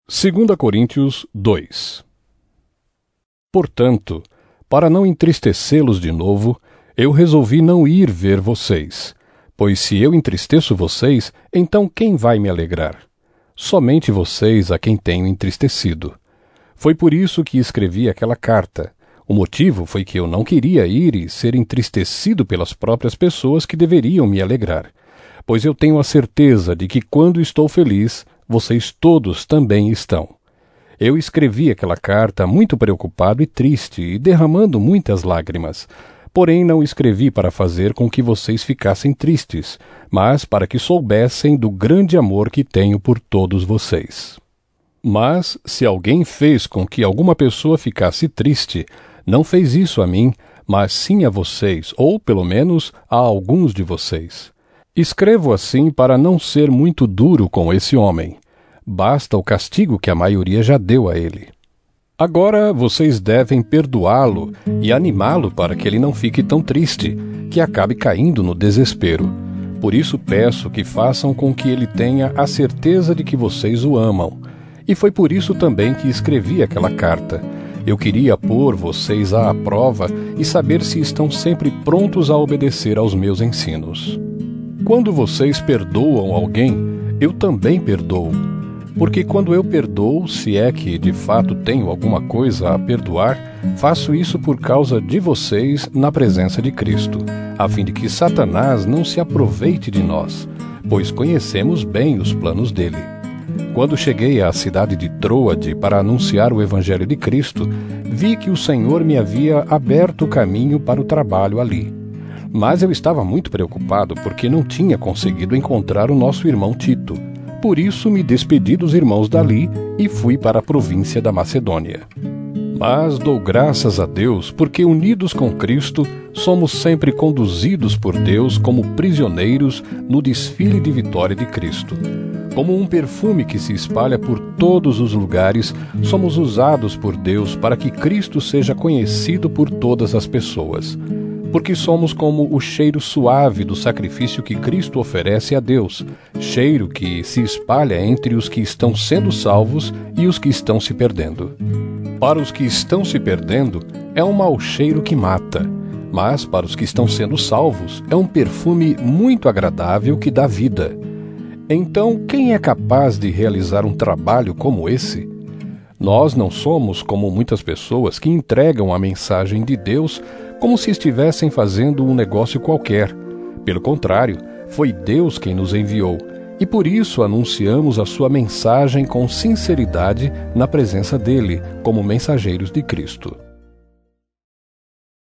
2 Coríntios 2. Portanto, para não entristecê-los de novo, eu resolvi não ir ver vocês, pois se eu entristeço vocês, então quem vai me alegrar? Somente vocês a quem tenho entristecido. Foi por isso que escrevi aquela carta. O motivo foi que eu não queria ir e ser entristecido pelas próprias pessoas que deveriam me alegrar, pois eu tenho a certeza de que quando estou feliz, vocês todos também estão. Eu escrevi aquela carta muito preocupado e triste e derramando muitas lágrimas. Porém, não escrevi para fazer com que vocês ficassem tristes, mas para que soubessem do grande amor que tenho por todos vocês. Mas, se alguém fez com que alguma pessoa ficasse triste, não fez isso a mim, mas sim a vocês, ou pelo menos a alguns de vocês. Escrevo assim para não ser muito duro com esse homem. Basta o castigo que a maioria já deu a ele. Agora vocês devem perdoá-lo e animá-lo para que ele não fique tão triste, que acabe caindo no desespero. Por isso peço que façam com que ele tenha a certeza de que vocês o amam. E foi por isso também que escrevi aquela carta. Eu queria pôr vocês à prova e saber se estão sempre prontos a obedecer aos meus ensinos. Quando vocês perdoam alguém, eu também perdoo. Porque quando eu perdoo, se é que de fato tenho alguma coisa a perdoar, faço isso por causa de vocês na presença de Cristo, a fim de que Satanás não se aproveite de nós, pois conhecemos bem os planos dele. Quando cheguei à cidade de Troade para anunciar o Evangelho de Cristo, vi que o Senhor me havia aberto o caminho para o trabalho ali. Mas eu estava muito preocupado porque não tinha conseguido encontrar o nosso irmão Tito. Por isso me despedi dos irmãos dali e fui para a província da Macedônia. Mas dou graças a Deus porque, unidos com Cristo, somos sempre conduzidos por Deus como prisioneiros no desfile de vitória de Cristo. Como um perfume que se espalha por todos os lugares, somos usados por Deus para que Cristo seja conhecido por todas as pessoas. Porque somos como o cheiro suave do sacrifício que Cristo oferece a Deus, cheiro que se espalha entre os que estão sendo salvos e os que estão se perdendo. Para os que estão se perdendo, é um mau cheiro que mata, mas para os que estão sendo salvos, é um perfume muito agradável que dá vida. Então, quem é capaz de realizar um trabalho como esse? Nós não somos como muitas pessoas que entregam a mensagem de Deus como se estivessem fazendo um negócio qualquer. Pelo contrário, foi Deus quem nos enviou, e por isso anunciamos a sua mensagem com sinceridade na presença dele, como mensageiros de Cristo.